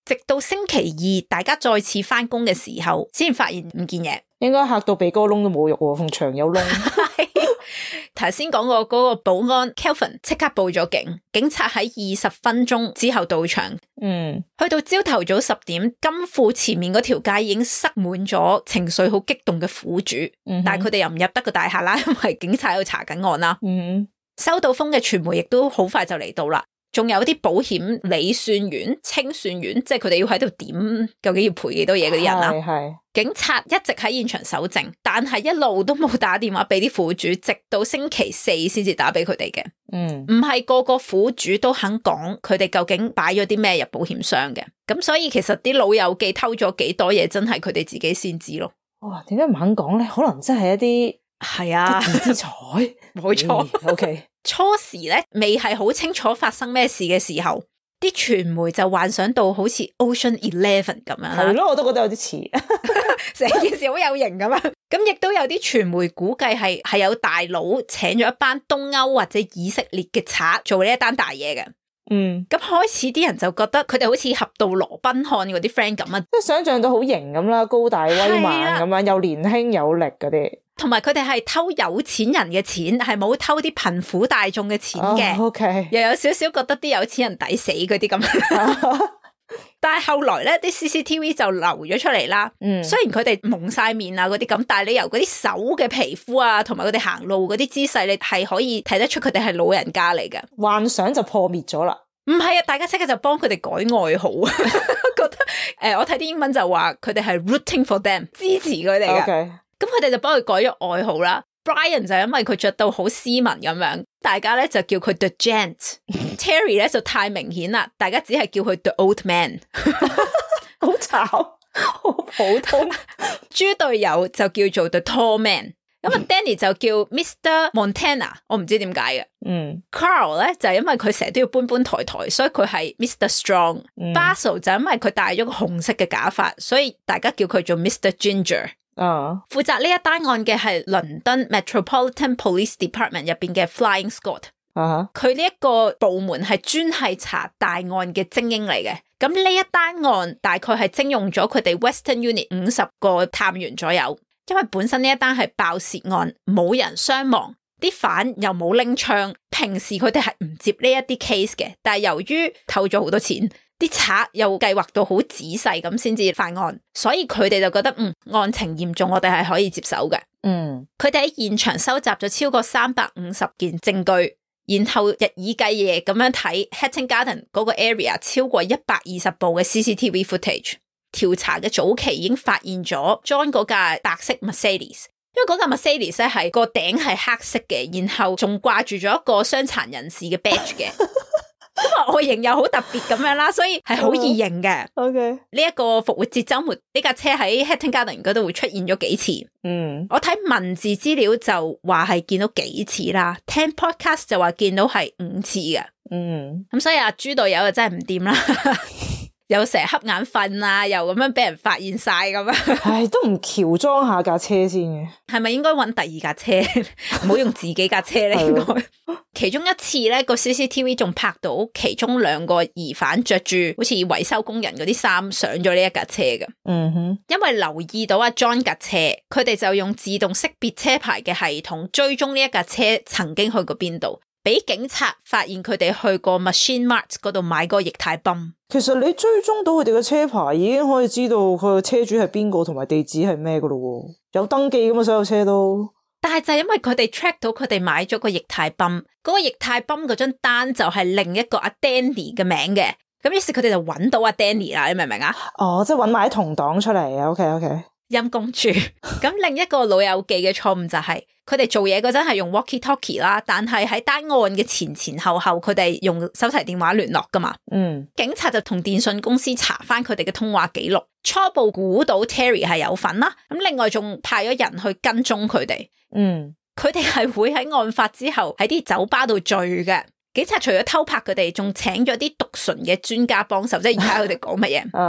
直到星期二大家再次翻工嘅時候，先發現唔見嘢。 應該嚇到鼻哥窿都冇肉喎，埲牆有窿。 頭先講過嗰個保安 Kelvin 即刻報咗警，警察喺20分鐘之後到場。去到朝頭早10點，金庫前面嗰條街已經塞滿咗情緒好激動嘅苦主，但係佢哋又唔入得個大廈啦，因為警察喺度查緊案啦。收到風嘅傳媒亦都好快就嚟到啦。仲有啲保險理算員、清算員，即係佢哋要喺度點究竟要賠幾多嘢嗰啲人啦。警察一直喺現場搜證，但係一路都冇打電話俾啲苦主，直到星期4先至打俾佢哋嘅。唔係個個苦主都肯講佢哋究竟擺咗啲咩入保險箱嘅。咁所以其實啲老友記偷咗幾多嘢，真係佢哋自己先知咯。 哇，點解唔肯講咧？可能真係一啲係啊， 不義之財。 冇錯。 OK。 初時咧未係好清楚發生咩事嘅時候，啲傳媒就幻想到好似 Ocean 11咁樣啦。 係咯，我都覺得有啲似， 成件事好有型咁樣。咁亦都有啲傳媒估計係有大佬請咗一班東歐或者以色列嘅賊做呢一單大嘢嘅。咁開始啲人就覺得佢哋好似俠盜羅賓漢嗰啲 friend 咁啊， 即係想象到好型咁啦，高大威猛咁樣，又年輕有力嗰啲。 同埋佢哋係偷有錢人嘅錢，係冇偷啲貧苦大眾嘅錢嘅。 OK， 又有少少覺得啲有錢人抵死嗰啲咁。但係後來咧，啲 CCTV 就流咗出嚟啦。雖然佢哋蒙晒面啊嗰啲咁，但係你由嗰啲手嘅皮膚啊，同埋佢哋行路嗰啲姿勢，你係可以睇得出佢哋係老人家嚟嘅。 幻想就破滅咗啦。 唔係啊，大家即刻就幫佢哋改外號啊。覺得我睇啲英文就話佢哋係 rooting for them， 支持佢哋嘅。 Okay。 咁佢哋就幫佢改咗外號啦。Brian 就因為佢着到好斯文咁樣，大家咧就叫佢 The Gent。Terry 咧就太明顯啦，大家只係叫佢 The Old Man。 好慘，好普通。 豬隊友就叫做 The Tall Man。咁啊 Danny 就叫 Mr. Montana， 我唔知點解嘅。Carl 咧就係因為佢成日都要搬抬台，所以佢係 Mr. Strong。Basil 就因為佢戴咗個紅色嘅假髮，所以大家叫佢做 Mr. Ginger。負責呢一單案嘅係倫敦 Metropolitan Police Department 入邊嘅 Flying Scot。佢呢一個部門係專係查大案嘅精英嚟嘅。咁呢一單案大概係徵用咗佢哋 Western Unit 50個探員左右。因為本身呢一單係爆竊案，冇人傷亡，啲犯又冇拎槍，平時佢哋係唔接呢一啲 case 嘅。但係由於偷咗好多錢，啲賊又計劃到好仔細咁先至犯案，所以佢哋就覺得案情嚴重，我哋係可以接手嘅。佢哋喺現場收集咗超過350件證據，然後日以繼夜咁樣睇 Hatton Garden 嗰個 area 超過120部嘅 CCTV footage。調查嘅早期已經發現咗 John 嗰架白色 Mercedes， 因為嗰架 Mercedes 咧係個頂係黑色嘅，然後仲掛住咗一個傷殘人士嘅 badge 嘅。咁外形又好特別咁樣啦，所以係好易認嘅。 OK， 呢一個復活節週末呢架車喺 Hatton Garden 嗰度會出現咗幾次。我睇文字資料就話係見到幾次啦，聽 podcast 就話見到係5次嘅。咁所以阿豬隊友就真係唔掂啦。又成日瞌眼瞓啊，又咁樣俾人發現晒咁樣。 唉，都唔喬裝下架車先嘅。 係咪應該揾第二架車？唔好用自己架車咧。應該其中一次咧，個 CCTV 仲拍到其中2個疑犯着住好似維修工人嗰啲衫上咗呢一架車嘅。因為留意到阿 John 架車，佢哋就用自動識別車牌嘅系統追蹤呢一架車曾經去過邊度。俾警察發現佢哋去過 Machine Mart 嗰度買個液態泵。 其實你追蹤到佢哋嘅車牌，已經可以知道佢嘅車主係邊個同埋地址係咩噶咯，有登記噶嘛，所有車都。但係就係因為佢哋 track 到佢哋買咗個液態泵，嗰個液態泵嗰張單就係另一個阿 Danny 嘅名嘅，咁於是佢哋就揾到阿 Danny 啦，你明唔明啊？哦，即係揾埋啲同黨出嚟啊 ！OK， 陰公主。咁另一個老友記嘅錯誤就係佢哋做嘢嗰陣係用 walkie-talkie 啦，但係喺單案嘅前後佢哋用手提電話聯絡噶嘛。警察就同電信公司查翻佢哋嘅通話記錄，初步估到 Terry 係有份啦。咁另外仲派咗人去跟蹤佢哋。佢哋係會喺案發之後喺啲酒吧度聚嘅。警察除咗偷拍佢哋，仲請咗啲讀唇嘅專家幫手，即係而家佢哋講乜嘢。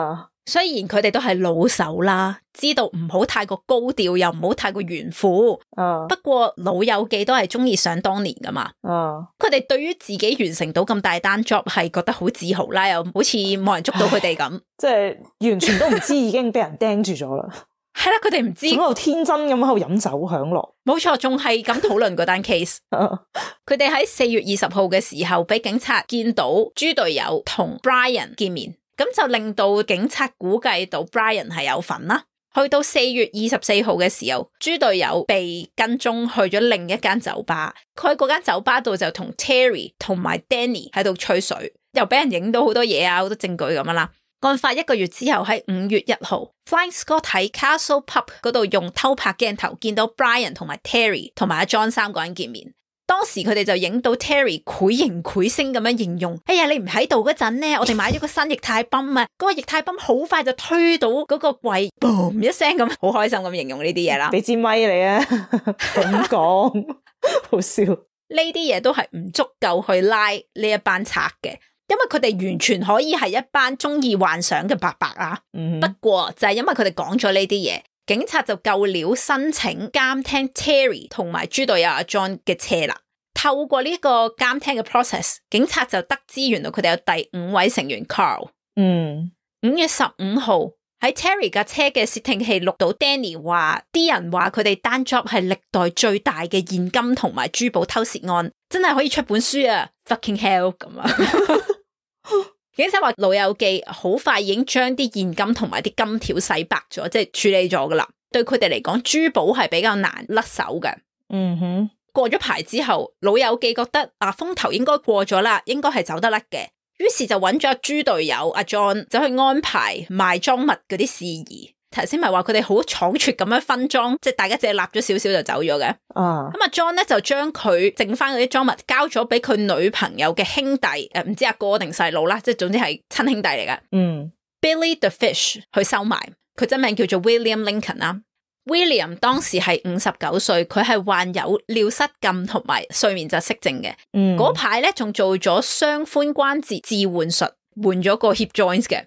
雖然佢哋都係老手啦，知道唔好太過高調，又唔好太過炫富。不過老友記都係中意想當年噶嘛。佢哋對於自己完成到咁大單 job 係覺得好自豪啦，又好似冇人捉到佢哋咁， 即係完全都唔知已經俾人盯住咗啦。 係啦，佢哋唔知， 仲喺度天真咁喺度飲酒享樂。冇錯，仲係咁討論嗰單 case。佢哋喺4月20號嘅時候，俾警察見到豬隊友同 Brian 見面，咁就令到警察估計到 Brian 係有份啦。去到4月24號嘅時候，豬隊友被跟蹤去咗另一間酒吧，佢喺嗰間酒吧度就同 Terry 同埋 Danny 喺度吹水，又俾人影到好多嘢啊，好多證據咁樣啦。案發1個月之後，喺5月1號 Flying Scott 喺 Castle Pub 嗰度用偷拍鏡頭見到 Brian 同埋 Terry 同埋阿 John 3個人見面。當時佢哋就影到 Terry 繪形繪聲咁樣形容，哎呀，你唔喺度嗰陣呢，我哋買咗個新液態泵啊，嗰個液態泵好快就推到嗰個櫃，boom 一聲咁，好開心咁形容呢啲嘢啦。 俾支咪你啊，咁講好笑。 呢啲嘢都係唔足夠去拉呢一班賊嘅。因為佢哋完全可以係一班中意幻想嘅伯伯啊。不過就係因為佢哋講咗呢啲嘢，警察就夠料申請監聽 Terry 同埋豬隊友阿 John 嘅車啦。透過呢個監聽嘅 process， 警察就得知原來佢哋有第5位成員 Carl。5月15號喺 Terry 架車嘅竊聽器錄到 Danny 話，啲人話佢哋單 job 係歷代最大嘅現金同埋珠寶偷竊案，真係可以出本書啊 ！Fucking hell 咁啊！警察話老友記好快已經將啲現金同埋啲金條洗白咗，即係處理咗噶啦。對佢哋嚟講，珠寶係比較難甩手嘅。過咗排之後，老友記覺得風頭應該過咗啦，應該係走得甩嘅，於是就揾咗阿豬隊友阿 John 走去安排賣贓物嗰啲事宜。頭先咪話佢哋好倉促咁樣分贓，即係大家淨係立咗少少就走咗嘅。咁阿 John 咧就將佢剩翻嗰啲贓物交咗俾佢女朋友嘅兄弟，唔知阿哥定細佬啦，即係總之係親兄弟嚟噶。Billy the Fish 去收埋，佢真名叫做 William Lincoln 啦。William 當時係59歲，佢係患有尿失禁同埋睡眠窒息症嘅。嗰排咧仲做咗雙髖關節置換術，換咗個 hip joints 嘅。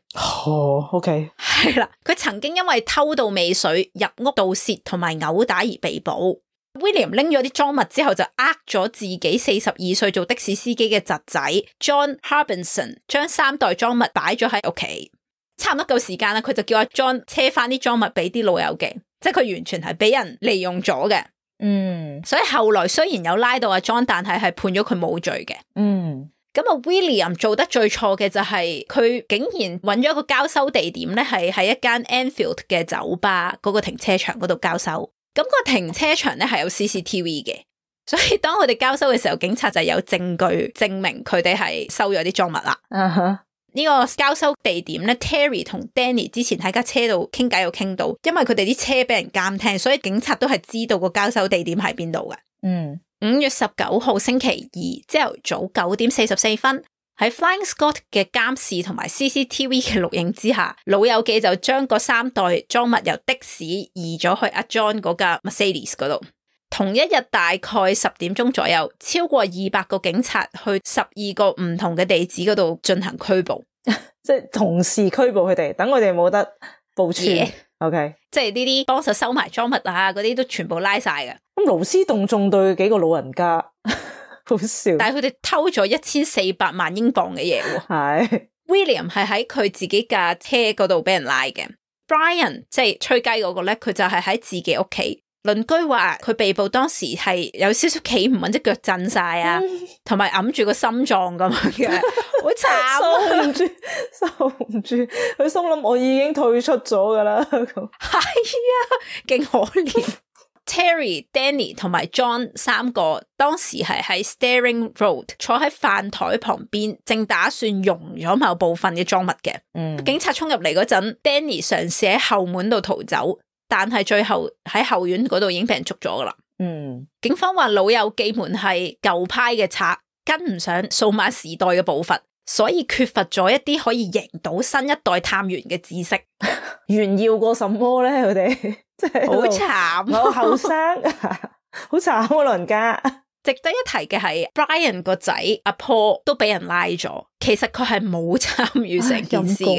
OK 係啦，佢曾經因為偷渡尾水、入屋盜竊同埋毆打而被捕。William 拎咗啲贓物之後就呃咗自己42歲做的士司機嘅侄仔 John Harbinson， 將3袋贓物擺咗喺屋企。差唔多夠時間啦，佢就叫阿 John 車翻啲贓物俾啲老友記，即係佢完全係俾人利用咗嘅。所以後來雖然有拉到阿 John， 但係判咗佢冇罪嘅。咁啊 William 做得最錯嘅就係佢竟然揾咗一個交收地點咧，係喺一間 Anfield 嘅酒吧嗰個停車場嗰度交收。咁個停車場咧係有 CCTV 嘅，所以當佢哋交收嘅時候，警察就有證據證明佢哋係收咗啲贓物啦。呢個交收地點咧 ，Terry 同 Danny 之前喺架車度傾偈，有傾到，因為佢哋啲車俾人監聽，所以警察都係知道個交收地點喺邊度嘅。5月19號星期二朝頭早9點44分，喺 Flying Scott 嘅監視同埋 CCTV 嘅錄影之下，老友記就將嗰3袋贓物由的士移咗去阿 John 嗰架 Mercedes 嗰度。同一日大概10點鐘左右，超過200個警察去12個唔同嘅地址嗰度進行拘捕， 即係同時拘捕佢哋，等佢哋冇得報串。OK， 即係呢啲幫手收埋贓物啊，嗰啲都全部拉晒嘅。 咁勞師動眾對幾個老人家，好笑。 但係佢哋偷咗1400萬英鎊嘅嘢喎。係William 係喺佢自己架車嗰度俾人拉嘅。Brian 即係吹雞嗰個咧，佢就係喺自己屋企。鄰居話佢被捕當時係有少少企唔穩，隻腳震晒啊，同埋揞住個心臟咁樣嘅，好慘， 收唔住，收唔住。佢心諗我已經退出咗噶啦，係啊，勁可憐。Terry、Danny 同埋 John 3個當時係喺 Staring Road 坐喺飯台旁邊，正打算溶咗某部分嘅贓物嘅。警察衝入嚟嗰陣 ，Danny 嘗試喺後門度逃走。但係最後喺後院嗰度已經俾人捉咗噶啦。警方話老友記們係舊派嘅賊，跟唔上數碼時代嘅步伐，所以缺乏咗一啲可以贏到新一代探員嘅知識。 炫耀過什麼咧？佢哋即係好慘， 我後生，好慘啊！老人家。 值得一提嘅係 Brian 個仔阿 Paul 都俾人拉咗，其實佢係冇參與成件事嘅。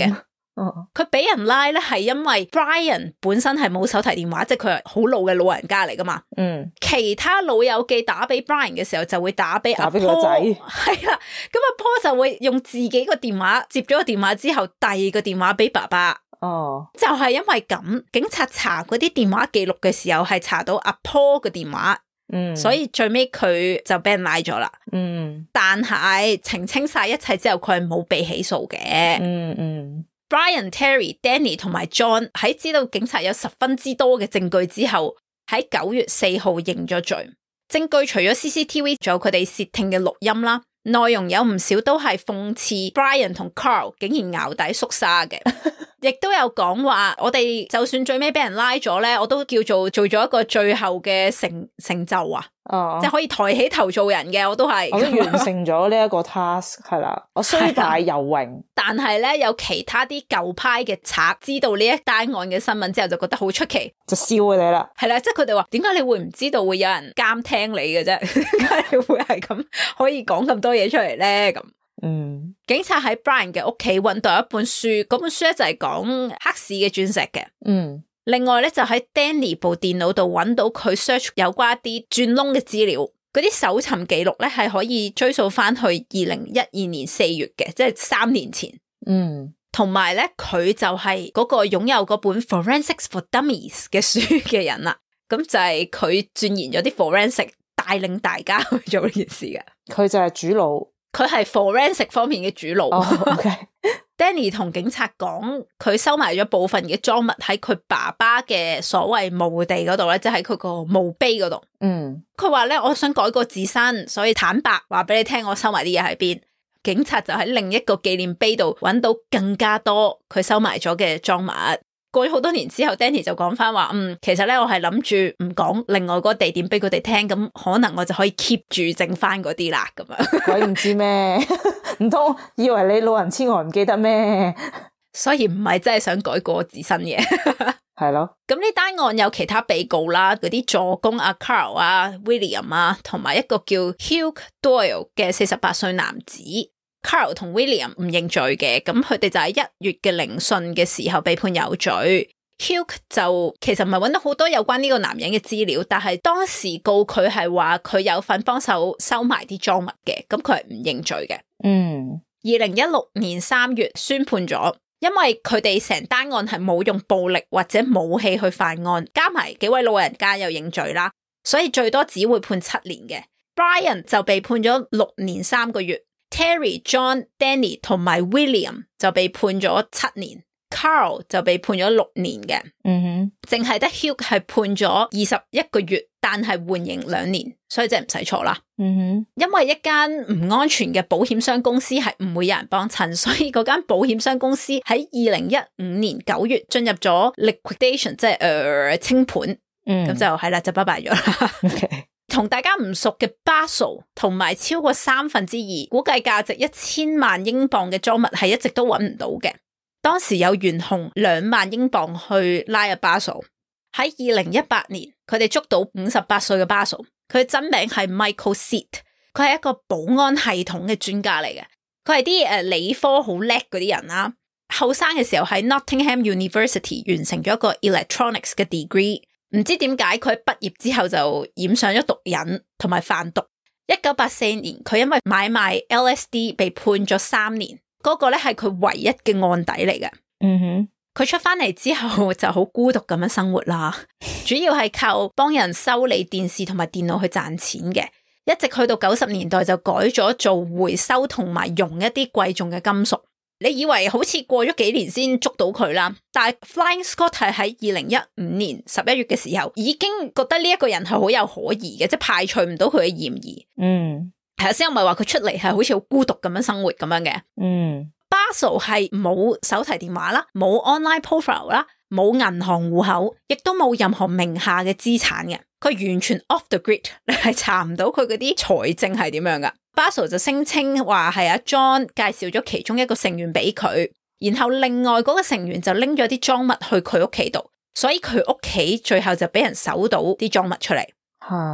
佢俾人拉咧係因為 Brian 本身係冇手提電話，即係佢係好老嘅老人家嚟噶嘛。其他老友記打俾 Brian 嘅時候就會打俾阿 Paul， 係啦，咁阿 Paul 就會用自己個電話接咗個電話之後遞個電話俾爸爸。就係因為咁，警察查嗰啲電話記錄嘅時候係查到阿 Paul 嘅電話。所以最尾佢就俾人拉咗啦。但係澄清晒一切之後，佢係冇被起訴嘅。Brian、Terry、Danny 同埋 John 喺知道警察有十分之多嘅證據之後，喺9月4號認咗罪。證據除咗 CCTV， 仲有佢哋竊聽嘅錄音啦，內容有唔少都係諷刺 Brian 同 Carl 竟然淆底縮沙嘅。亦都有講話，我哋就算最尾俾人拉咗咧，我都叫做做咗一個最後嘅成就啊！即係可以抬起頭做人嘅，我都係。我都完成咗呢一個 task， 係啦，我雖敗猶榮。 但係咧，有其他啲舊派嘅賊知道呢一單案嘅新聞之後，就覺得好出奇， 就笑佢哋啦。 係啦，即係佢哋話：點解你會唔知道會有人監聽你嘅啫？點解你會係咁可以講咁多嘢出嚟咧？咁。警察喺 Brian 嘅屋企揾到一本書，嗰本書咧就係講黑市嘅鑽石嘅。另外咧就喺 Danny 部電腦度揾到佢 search 有關一啲鑽窿嘅資料，嗰啲搜尋記錄咧係可以追溯翻去2012年4月嘅，即係3年前。同埋咧佢就係嗰個擁有嗰本 Forensics for Dummies 嘅書嘅人啦。咁就係佢鑽研咗啲 forensic， 帶領大家去做呢件事嘅。 佢就係主腦。 佢係 forensic 方面嘅主腦。 OK。 Danny 同警察講，佢收埋咗部分嘅贓物喺佢爸爸嘅所謂墓地嗰度咧，即係喺佢個墓碑嗰度。佢話咧，我想改過自身，所以坦白話俾你聽，我收埋啲嘢喺邊。警察就喺另一個紀念碑度揾到更加多佢收埋咗嘅贓物。過咗好多年之後 Danny 就講翻話，其實咧我係諗住唔講另外嗰個地點俾佢哋聽，咁可能我就可以 keep 住剩翻嗰啲啦，咁樣。 鬼唔知咩？唔通以為你老人痴呆唔記得咩？ 所以唔係真係想改過自身嘅。 係咯。 咁呢單案有其他被告啦，嗰啲助攻阿 Carl 啊、William 啊，同埋一個叫 Hugh Doyle 嘅48歲男子。Carl 同 William 唔認罪嘅，咁佢哋就喺1月嘅聆訊嘅時候被判有罪。Hugh 就其實唔係揾到好多有關呢個男人嘅資料，但係當時告佢係話佢有份幫手收埋啲贓物嘅，咁佢係唔認罪嘅。2016年3月宣判咗，因為佢哋成單案係冇用暴力或者武器去犯案，加埋幾位老人家又認罪啦，所以最多只會判7年嘅。Brian 就被判咗6年3個月。Terry、John、Danny 同埋 William 就被判咗7年 ，Carl 就被判咗6年嘅。淨係得 Hugh 係判咗21個月，但係緩刑2年，所以真係唔使錯啦。因為一間唔安全嘅保險商公司係唔會有人幫襯，所以嗰間保險商公司喺2015年9月進入咗 liquidation， 即係清盤，咁就係啦，就拜拜咗啦。 Okay. 同大家唔熟嘅 Basel 同埋超過2/3，估計價值1000萬英鎊嘅贓物係一直都揾唔到嘅。當時有懸紅2萬英鎊去拉阿 Basel。喺2018年，佢哋捉到58歲嘅 Basel， 佢真名係 Michael Seat， 佢係一個保安系統嘅專家嚟嘅。佢係啲理科好叻嗰啲人啦。後生嘅時候喺 Nottingham University 完成咗一個 electronics 嘅 degree。唔知點解佢喺畢業之後就染上咗毒癮同埋販毒。1984年佢因為買賣 LSD 被判咗3年，嗰個咧係佢唯一嘅案底嚟嘅。佢出翻嚟之後就好孤獨咁樣生活啦，主要係靠幫人修理電視同埋電腦去賺錢嘅。一直去到90年代就改咗做回收同埋用一啲貴重嘅金屬。你以為好似過咗幾年先捉到佢啦，但係 Flying Scott 係喺2015年11月嘅時候已經覺得呢一個人係好有可疑嘅，即係排除唔到佢嘅嫌疑。頭先我咪話佢出嚟係好似好孤獨咁樣生活咁樣嘅。Basel 係冇手提電話啦，冇 online profile 啦，冇銀行戶口，亦都冇任何名下嘅資產嘅，佢完全 off the grid， 你係查唔到佢嗰啲財政係點樣噶。Basel 就聲稱話係阿 John 介紹咗其中一個成員俾佢，然後另外嗰個成員就拎咗啲贓物去佢屋企度，所以佢屋企最後就俾人搜到啲贓物出嚟。 係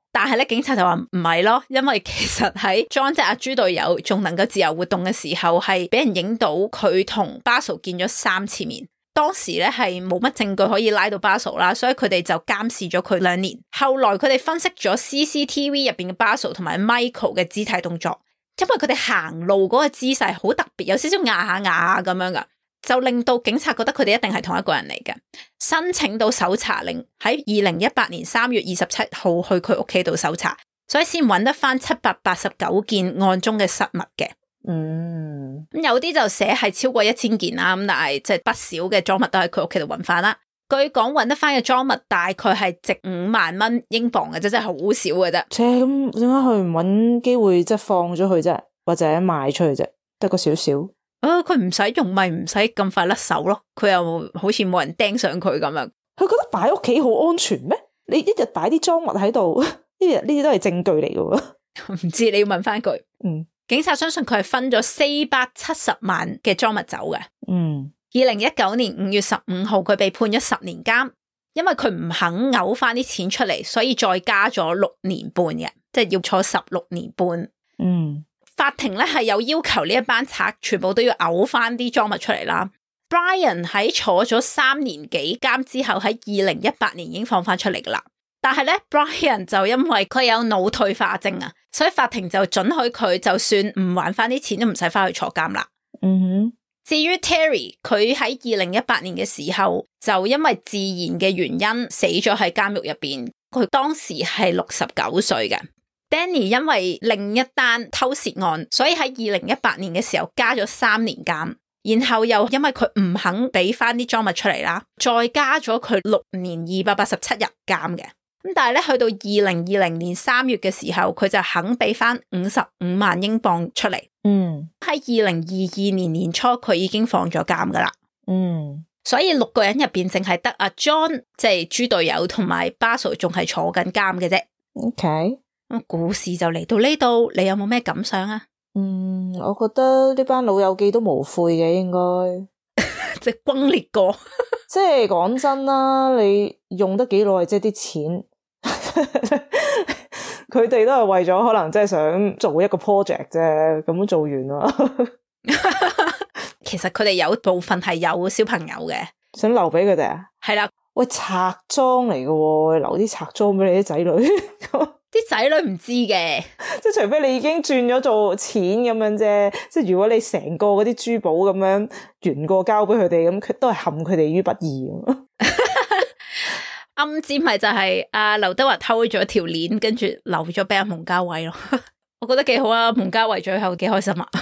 但係咧警察就話唔係咯，因為其實喺 John 即係阿豬隊友仲能夠自由活動嘅時候，係俾人影到佢同巴蘇見咗3次面。當時咧係冇乜證據可以拉到巴蘇啦，所以佢哋就監視咗佢2年。後來佢哋分析咗 CCTV 入邊嘅巴蘇同埋 Michael 嘅肢體動作，因為佢哋行路嗰個姿勢好特別，有少少壓下壓下咁樣噶，就令到警察覺得佢哋一定係同一個人嚟嘅，申請到搜查令，喺2018年3月27號去佢屋企度搜查，所以先揾得翻789件案中嘅失物嘅。咁有啲就寫係超過1000件啦，咁但係即係不少嘅贓物都喺佢屋企度揾翻啦。據講揾得翻嘅贓物大概係值5萬蚊英鎊嘅啫，真係好少嘅啫。 咁點解佢唔揾機會即係放咗佢啫，或者賣出去啫？得個少少。 佢唔使用咪唔使咁快甩手咯，佢又好似冇人盯上佢咁樣。 佢覺得擺屋企好安全咩？你一日擺啲贓物喺度，呢啲都係證據嚟嘅喎。 唔知，你要問翻佢。警察相信佢係分咗470萬嘅贓物走嘅。2019年5月15號，佢被判咗10年監，因為佢唔肯嘔翻啲錢出嚟，所以再加咗6年半嘅，即係要坐16年半。法庭咧係有要求呢一班賊全部都要嘔翻啲贓物出嚟啦。Brian 喺坐咗3年幾監之後，喺2018年已經放翻出嚟噶啦。但係咧 Brian 就因為佢有腦退化症啊，所以法庭就准許佢就算唔還翻啲錢都唔使翻去坐監啦。至於 Terry， 佢喺2018年嘅時候就因為自然嘅原因死咗喺監獄入邊，佢當時係69歲嘅。Danny 因為另一單偷竊案，所以喺2018年嘅時候加咗3年監，然後又因為佢唔肯俾翻啲贓物出嚟啦，再加咗佢6年287日監嘅。咁但係咧，去到2020年3月嘅時候，佢就肯俾翻55萬英鎊出嚟。喺2022年年初，佢已經放咗監噶啦。所以6個人入邊，淨係得阿 John 即係豬隊友同埋 Basil 仲係坐緊監嘅啫。 OK， 咁故事就嚟到呢度，你有冇咩感想啊？ 我覺得呢班老友記都無悔嘅，應該即係轟烈過。 即係講真啦，你用得幾耐，即係啲錢。佢哋都係為咗可能即係想做一個 project 啫，咁做完啦。 其實佢哋有部分係有小朋友嘅， 想留俾佢哋啊。 係啦， 喂，賊贓嚟嘅，留啲賊贓俾你啲仔女。 啲仔女唔知嘅， 即係除非你已經轉咗做錢咁樣啫。即係如果你成個嗰啲珠寶咁樣原過交俾佢哋，咁佢都係陷佢哋於不義。 暗箭咪就係阿劉德華偷咗條鏈，跟住留咗俾阿蒙嘉慧咯。我覺得幾好啊，蒙嘉慧最後幾開心啊。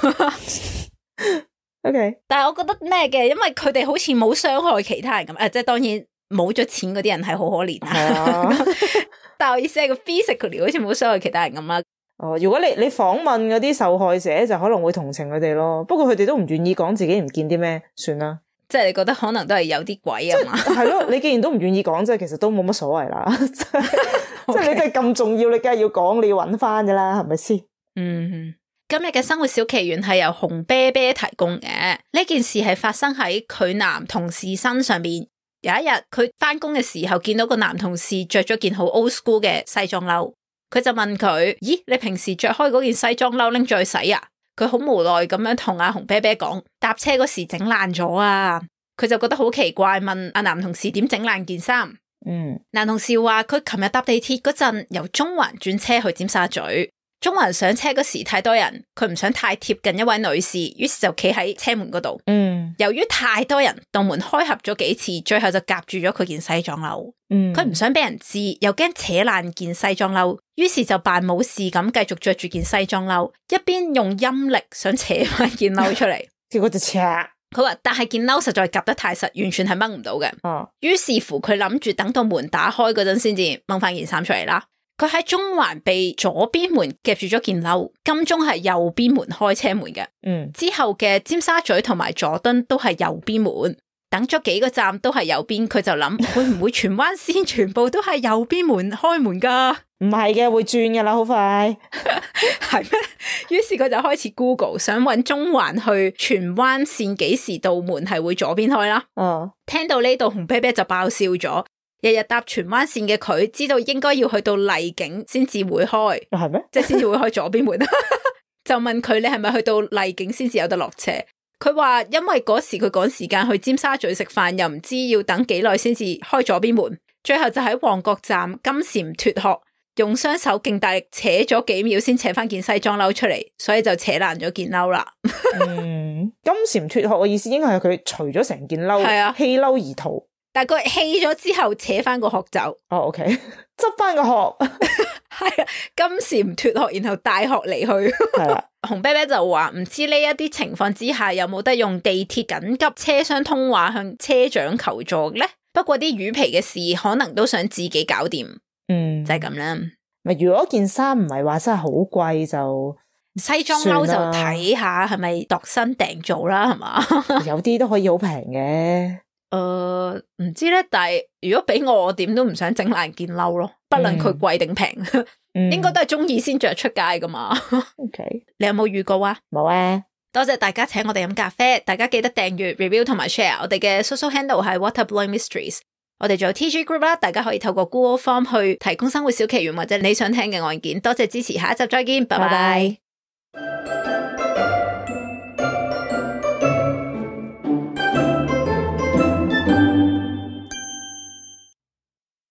OK， 但係我覺得咩嘅，因為佢哋好似冇傷害其他人咁，即係當然冇咗錢嗰啲人係好可憐啊。但係我意思係個 physically 好似冇傷害其他人咁啦。 如果你訪問嗰啲受害者，就可能會同情佢哋咯。不過佢哋都唔願意講自己唔見啲咩，算啦。 即係你覺得可能都係有啲鬼啊嘛？ 係咯，你既然都唔願意講，即係其實都冇乜所謂啦。即係你真係咁重要，你梗係要講，你要揾翻噶啦，係咪先？ 今日嘅生活小奇緣係由紅啤啤提供嘅。呢件事係發生喺佢男同事身上邊。有一日佢翻工嘅時候，見到個男同事着咗件好 old school 嘅西裝褸，佢就問佢：咦，你平時着開嗰件西裝褸拎咗去洗啊？佢好無奈咁樣同阿紅啤啤講，搭車嗰時整爛咗啊！佢就覺得好奇怪，問阿男同事點整爛件衫。男同事話佢琴日搭地鐵嗰陣，由中環轉車去尖沙咀。中環上車嗰時太多人，佢唔想太貼近一位女士，於是就企喺車門嗰度。由於太多人，道門開合咗幾次，最後就夾住咗佢件西裝褸。佢唔想俾人知，又驚扯爛件西裝褸，於是就扮冇事咁繼續着住件西裝褸，一邊用陰力想扯翻件褸出嚟。 結果就扯。 佢話但係件褸實在夾得太實，完全係掹唔到嘅。於是乎佢諗住等到門打開嗰陣先至掹翻件衫出嚟啦。佢喺中環被左邊門夾住咗件褸，金鐘係右邊門開車門嘅。之後嘅尖沙咀同埋佐敦都係右邊門，等咗幾個站都係右邊，佢就諗會唔會荃灣線全部都係右邊門開門噶？ 唔係嘅，會轉噶啦，好快。 係咩？於是佢就開始 Google 想搵中環去荃灣線幾時到門係會左邊開啦。聽到呢度紅啤啤就爆笑咗。 日日搭荃灣線嘅佢，知道應該要去到荔景先至會開， 係咩？ 即係先至會開左邊門。就問佢，你係咪去到荔景先至有得落車？佢話因為嗰時佢趕時間去尖沙咀食飯，又唔知要等幾耐先至開左邊門，最後就喺旺角站金蟬脫殼，用雙手勁大力扯咗幾秒先扯翻件西裝褸出嚟，所以就扯爛咗件褸啦。 金蟬脫殼嘅意思應該係佢除咗成件褸，係啊，棄褸而逃。 但係佢棄咗之後扯翻個殼走。 哦，OK， 執翻個殼。 係啊，金蟬脫殼，然後帶殼離去。係啊，紅啤啤就話唔知呢一啲情況之下有冇得用地鐵緊急車廂通話向車長求助咧？不過啲魚皮嘅事可能都想自己搞掂。就係咁啦。 咪如果件衫唔係話真係好貴，就西裝褸就睇下係咪度身訂做啦，係嘛？ 有啲都可以好平嘅。 唔知咧，但係如果俾我點都唔想整爛件褸咯，不論佢貴定平，應該都係中意先着出街噶嘛。 OK， 你有冇預告啊？ 冇啊。 多謝大家請我哋飲咖啡，大家記得訂閱、review 同埋 share。我哋嘅 social handle 係 Waterblowing Mysteries。我哋仲有 TG Group 啦，大家可以透過 Google Form 去提供生活小奇懸或者你想聽嘅案件。多謝支持，下一集再見，拜拜。